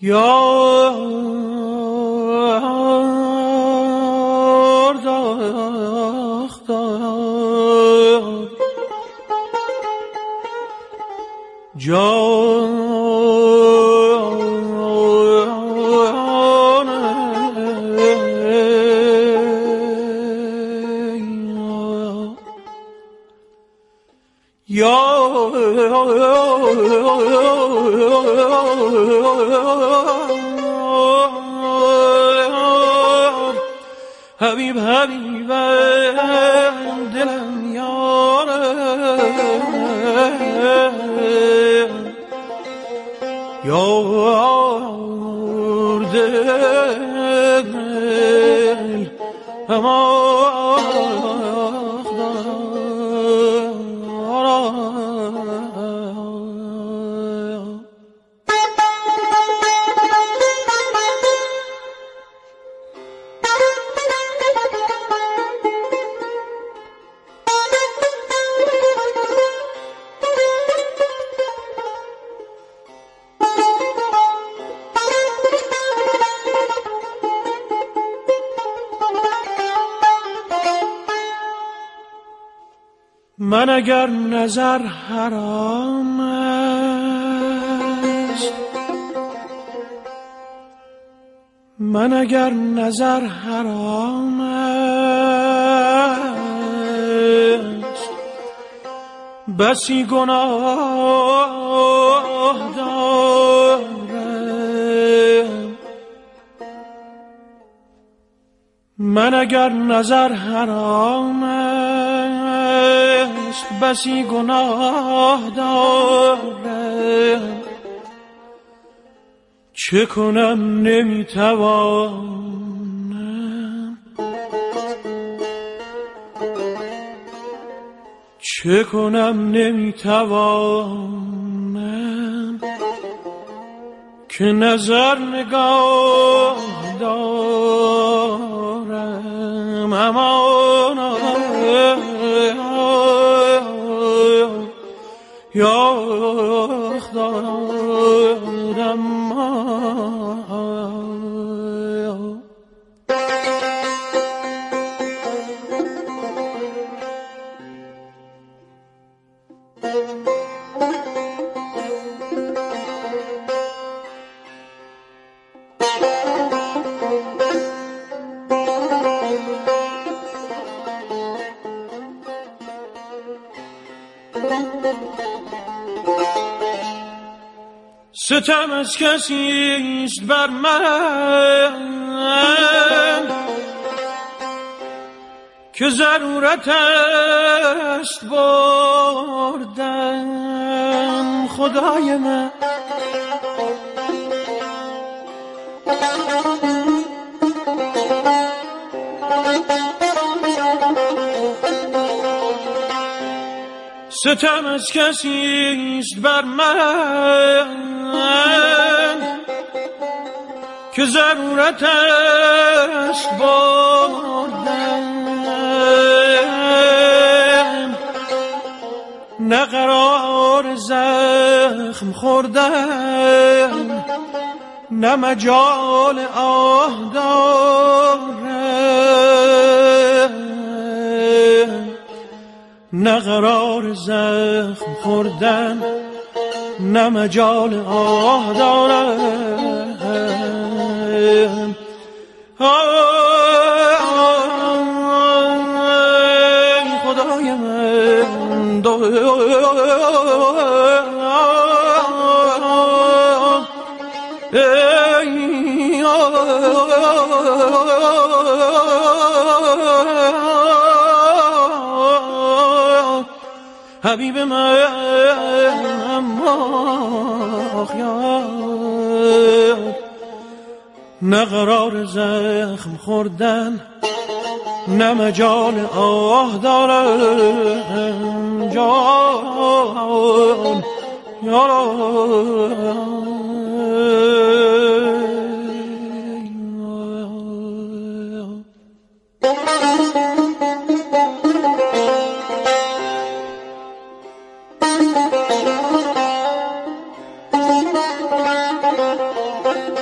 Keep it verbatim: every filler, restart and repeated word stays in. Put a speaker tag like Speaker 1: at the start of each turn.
Speaker 1: یار داختار جان یار حبیب حبیب دلم یار یار دل من اگر نظر حرام است، من اگر نظر حرام است، بسی گناه دارم. من اگر نظر حرام است، بسی گناه دارم. چه کنم نمیتوانم، چه کنم نمیتوانم که نظر نگاه دارم. امان یاخ دارم ستم از کسیست بر من که ضرورت است بردن. خدای من ستم از کسیست بر من که ضرورت است بردن. نه قرار زخم خوردن، نه مجال آه دارم. نه قرار زخم خوردن، نه مجال آه دارم. آی خدای من حبیب من مخیار. نه قرار زخم خوردن، نه مجال آه دارم. جان یارم
Speaker 2: شد